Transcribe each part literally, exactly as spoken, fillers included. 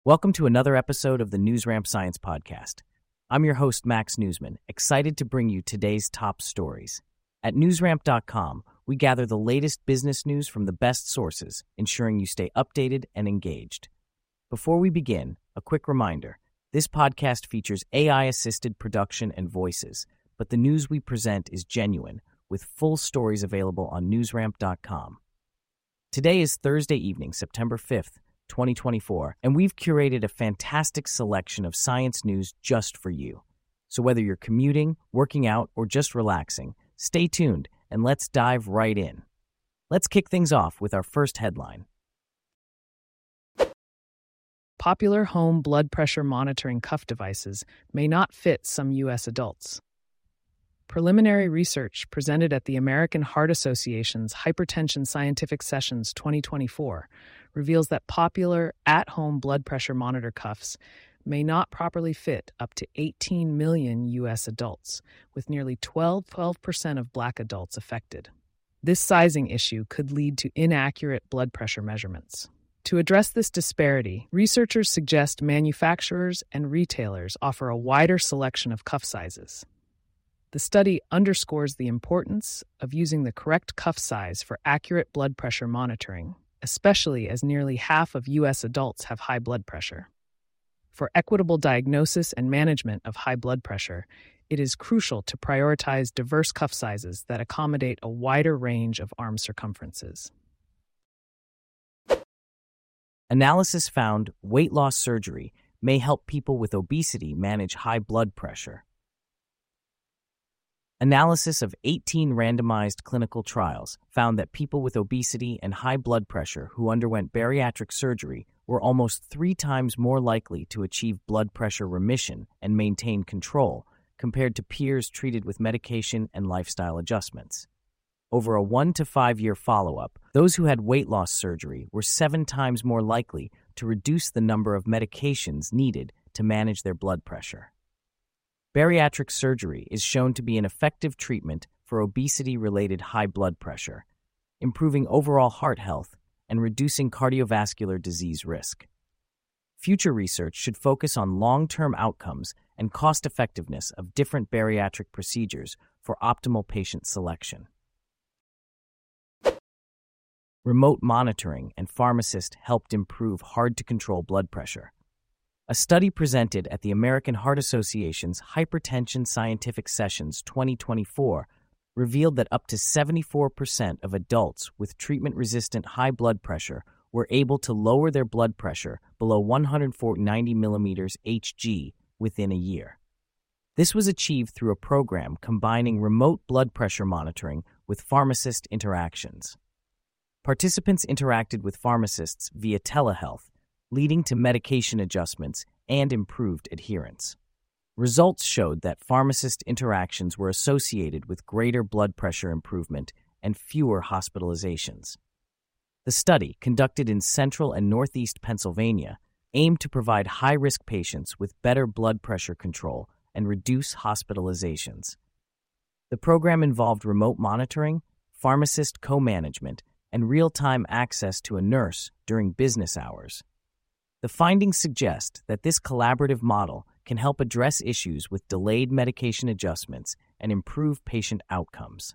Welcome to another episode of the NewsRamp Science Podcast. I'm your host, Max Newsman, excited to bring you today's top stories. At newsramp dot com, we gather the latest business news from the best sources, ensuring you stay updated and engaged. Before we begin, a quick reminder. This podcast features A I-assisted production and voices, but the news we present is genuine, with full stories available on newsramp dot com. Today is Thursday evening, September fifth, twenty twenty-four, and we've curated a fantastic selection of science news just for you. So whether you're commuting, working out, or just relaxing, stay tuned and let's dive right in. Let's kick things off with our first headline. Popular home blood pressure monitoring cuff devices may not fit some U S adults. Preliminary research presented at the American Heart Association's Hypertension Scientific Sessions twenty twenty-four reveals that popular at-home blood pressure monitor cuffs may not properly fit up to eighteen million U S adults, with nearly twelve percent of Black adults affected. This sizing issue could lead to inaccurate blood pressure measurements. To address this disparity, researchers suggest manufacturers and retailers offer a wider selection of cuff sizes. The study underscores the importance of using the correct cuff size for accurate blood pressure monitoring, especially as nearly half of U S adults have high blood pressure. For equitable diagnosis and management of high blood pressure, it is crucial to prioritize diverse cuff sizes that accommodate a wider range of arm circumferences. Analysis found weight loss surgery may help people with obesity manage high blood pressure. Analysis of eighteen randomized clinical trials found that people with obesity and high blood pressure who underwent bariatric surgery were almost three times more likely to achieve blood pressure remission and maintain control compared to peers treated with medication and lifestyle adjustments. Over a one to five year follow-up, those who had weight loss surgery were seven times more likely to reduce the number of medications needed to manage their blood pressure. Bariatric surgery is shown to be an effective treatment for obesity-related high blood pressure, improving overall heart health and reducing cardiovascular disease risk. Future research should focus on long-term outcomes and cost-effectiveness of different bariatric procedures for optimal patient selection. Remote monitoring and pharmacist helped improve hard-to-control blood pressure. A study presented at the American Heart Association's Hypertension Scientific Sessions twenty twenty-four revealed that up to seventy-four percent of adults with treatment-resistant high blood pressure were able to lower their blood pressure below one hundred ninety millimeters H G within a year. This was achieved through a program combining remote blood pressure monitoring with pharmacist interactions. Participants interacted with pharmacists via telehealth, leading to medication adjustments and improved adherence. Results showed that pharmacist interactions were associated with greater blood pressure improvement and fewer hospitalizations. The study, conducted in central and northeast Pennsylvania, aimed to provide high-risk patients with better blood pressure control and reduce hospitalizations. The program involved remote monitoring, pharmacist co-management, and real-time access to a nurse during business hours. The findings suggest that this collaborative model can help address issues with delayed medication adjustments and improve patient outcomes.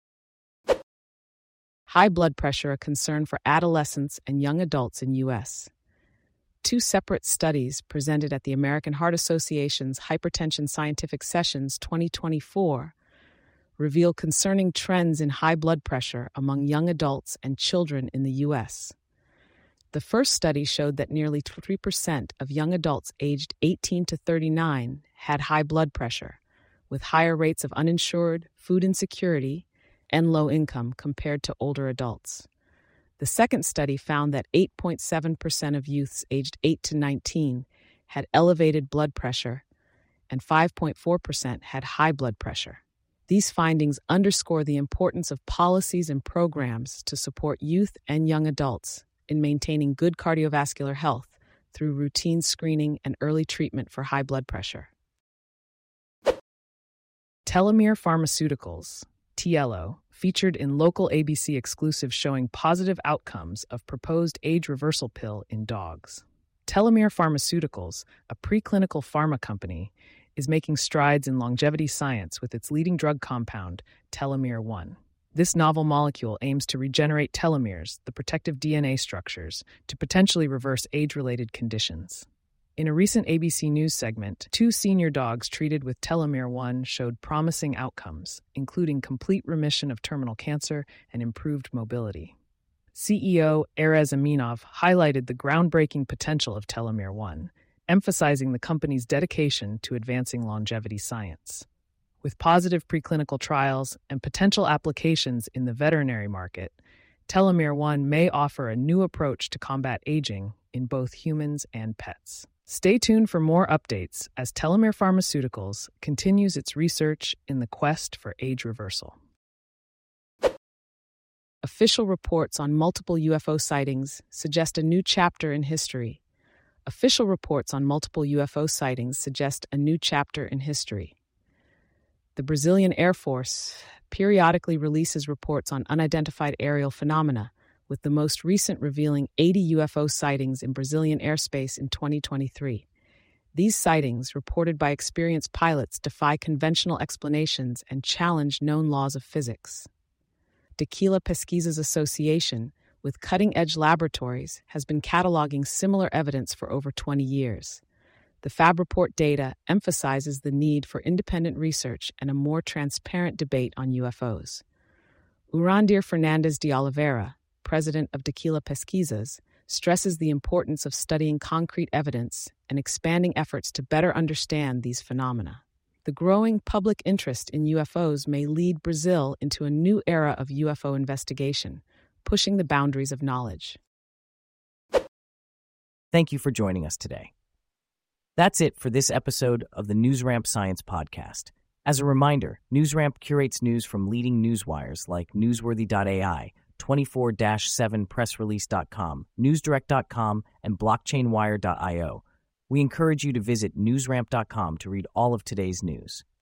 High blood pressure a concern for adolescents and young adults in U S. Two separate studies presented at the American Heart Association's Hypertension Scientific Sessions twenty twenty-four reveal concerning trends in high blood pressure among young adults and children in the U S. The first study showed that nearly three percent of young adults aged eighteen to thirty-nine had high blood pressure, with higher rates of uninsured, food insecurity, and low income compared to older adults. The second study found that eight point seven percent of youths aged eight to nineteen had elevated blood pressure, and five point four percent had high blood pressure. These findings underscore the importance of policies and programs to support youth and young adults in maintaining good cardiovascular health through routine screening and early treatment for high blood pressure. Telomere Pharmaceuticals, T L O, featured in local A B C exclusive showing positive outcomes of proposed age reversal pill in dogs. Telomere Pharmaceuticals, a preclinical pharma company, is making strides in longevity science with its leading drug compound, Telomere one. This novel molecule aims to regenerate telomeres, the protective D N A structures, to potentially reverse age-related conditions. In a recent A B C News segment, two senior dogs treated with Telomere one showed promising outcomes, including complete remission of terminal cancer and improved mobility. C E O Erez Aminov highlighted the groundbreaking potential of Telomere one, emphasizing the company's dedication to advancing longevity science. With positive preclinical trials and potential applications in the veterinary market, Telomere one may offer a new approach to combat aging in both humans and pets. Stay tuned for more updates as Telomere Pharmaceuticals continues its research in the quest for age reversal. Official reports on multiple U F O sightings suggest a new chapter in history. Official reports on multiple U F O sightings suggest a new chapter in history. The Brazilian Air Force periodically releases reports on unidentified aerial phenomena, with the most recent revealing eighty U F O sightings in Brazilian airspace in twenty twenty-three. These sightings, reported by experienced pilots, defy conventional explanations and challenge known laws of physics. Daquila Pesquisas Association, with cutting-edge laboratories, has been cataloging similar evidence for over twenty years. The FabReport data emphasizes the need for independent research and a more transparent debate on U F Os. Urandir Fernandes de Oliveira, president of Daquila Pesquisas, stresses the importance of studying concrete evidence and expanding efforts to better understand these phenomena. The growing public interest in U F Os may lead Brazil into a new era of U F O investigation, pushing the boundaries of knowledge. Thank you for joining us today. That's it for this episode of the NewsRamp Science Podcast. As a reminder, NewsRamp curates news from leading newswires like Newsworthy dot A I, twenty-four seven press release dot com, newsdirect dot com, and blockchain wire dot io. We encourage you to visit newsramp dot com to read all of today's news.